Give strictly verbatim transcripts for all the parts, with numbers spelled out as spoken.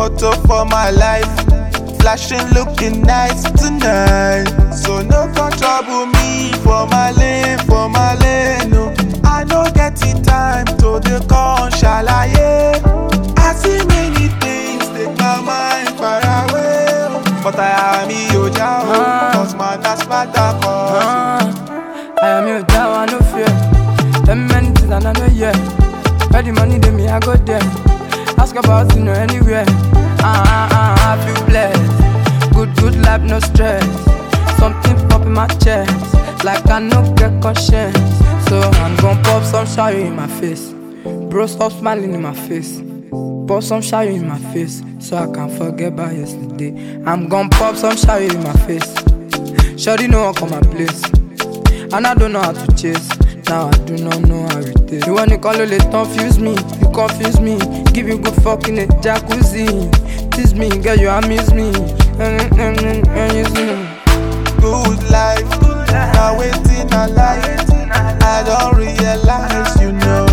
Motto for my life, flashing looking nice tonight. So no can trouble me for my lane, for my lane. No, I no get the time to the con shalaye. I see many things take my mind far away, but I am your Jao, cause man that's matter cause. I am your Jao, I no fear. Them many things and I know yeah. Where the money they me I go there. Ask about you know anywhere. Ah ah ah, I feel blessed. Good good life, no stress. Something pop in my chest, like I no get conscience. So I'm gon' pop some shower in my face. Bro, stop smiling in my face. Pop some shower in my face, so I can't forget about yesterday. I'm gon' pop some shower in my face. Shawty know I come my place, and I don't know how to chase. Now I do not know how it is. You wanna call it, confuse me, you confuse me. Give you good fucking a jacuzzi. Tease me, girl, you amuse me. Good life, now waiting a life. I don't realize, you know.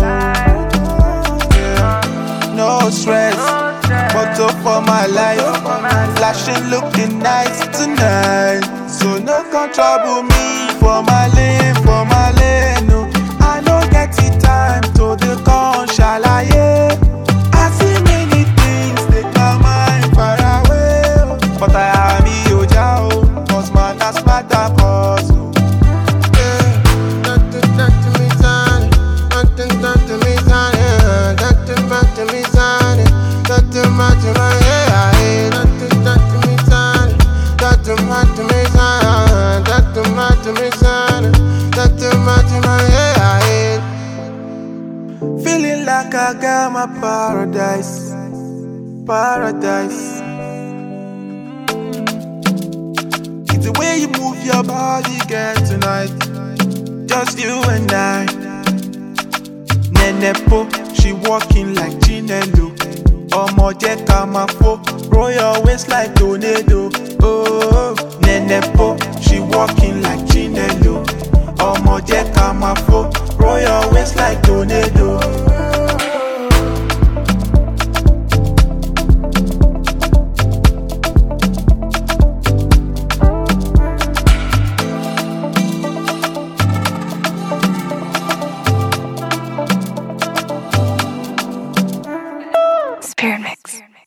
Yeah. No stress, motto for my life. Flashing looking nice tonight. So no can trouble me for my lane, for my lane. No, I no get the time to the con shalaye. I see many things take my mind far away, but I am your Jao, cause man that's matter cause. Feeling like I got my paradise, paradise. It's the way you move your body, girl, tonight. Just you and I. Nenepo, she walking like Chinelo. Omo je kama fo, roll your waist like tornado. Oh, Nenepo, she walking like Chinelo. Omo je kama fo, roll your waist like tornado. Spirit Mix.